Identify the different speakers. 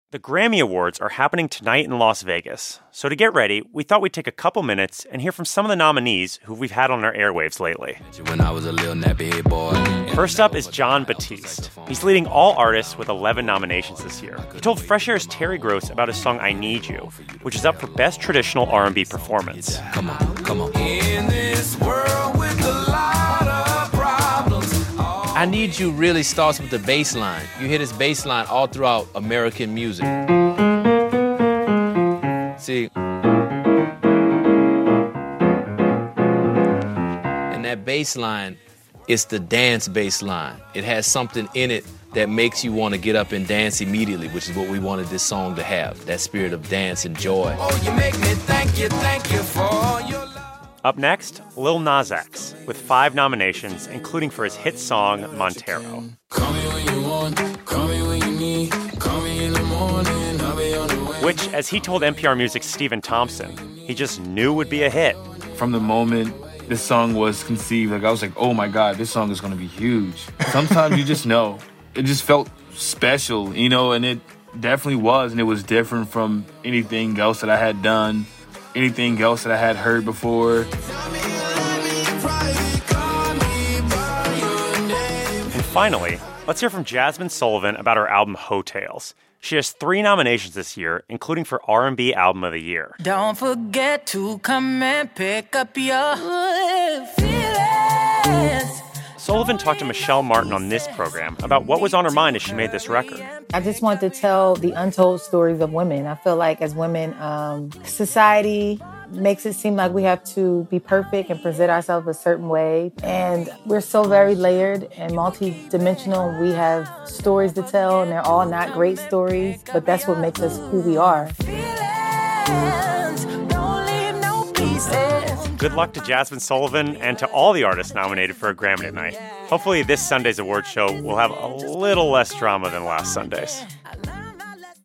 Speaker 1: The Grammy Awards are happening tonight in Las Vegas. So to get ready, we thought we'd take a couple minutes and hear from some of the nominees who we've had on our airwaves lately. First up is Jon Batiste. He's leading all artists with 11 nominations this year. He told Fresh Air's Terry Gross about his song I Need You, which is up for Best Traditional R&B Performance.
Speaker 2: Come on. In this world with a lot of problems.
Speaker 3: I Need You really starts with the bass line. You hear this bass line all throughout American music. See? And that bass line is the dance bass line. It has something in it that makes you want to get up and dance immediately, which is what we wanted this song to have, that spirit of dance and joy.
Speaker 2: Oh, you make me thank you for your love.
Speaker 1: Up next, Lil Nas X, with 5 nominations, including for his hit song, Montero.
Speaker 2: Call me when you want, call me when you need, call me in the morning, I'll be on the way.
Speaker 1: Which, as he told NPR Music's Stephen Thompson, he just knew would be a hit.
Speaker 4: From the moment this song was conceived, I was like, oh my God, this song is going to be huge. Sometimes you just know. It just felt special, and it definitely was, and it was different from anything else that I had done. Anything else that I had heard before.
Speaker 1: And finally, let's hear from Jazmine Sullivan about her album Heaux Tales. She has 3 nominations this year, including for R&B Album of the Year.
Speaker 5: Don't forget to come and pick up your feelings.
Speaker 1: Sullivan talked to Michelle Martin on this program about what was on her mind as she made this record.
Speaker 6: I just want to tell the untold stories of women. I feel like as women, society makes it seem like we have to be perfect and present ourselves a certain way. And we're so very layered and multi-dimensional. We have stories to tell, and they're all not great stories, but that's what makes us who we are.
Speaker 1: Good luck to Jazmine Sullivan and to all the artists nominated for a Grammy tonight. Hopefully this Sunday's award show will have a little less drama than last Sunday's.